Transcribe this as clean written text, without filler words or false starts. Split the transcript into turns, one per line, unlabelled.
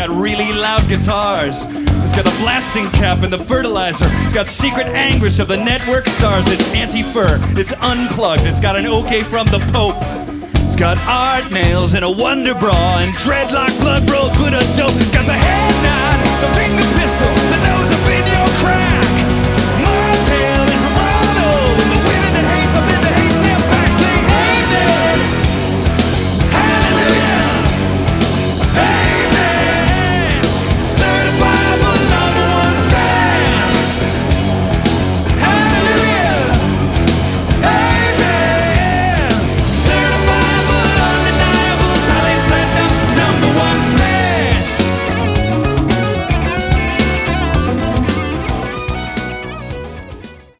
got really loud guitars. It's got the blasting cap and the fertilizer. It's got secret anguish of the network stars. It's anti-fur, it's unplugged. It's got an okay from the Pope. It's got art nails and a wonder bra and dreadlock blood rolls with a dope. It's got the head nod, the finger pistol,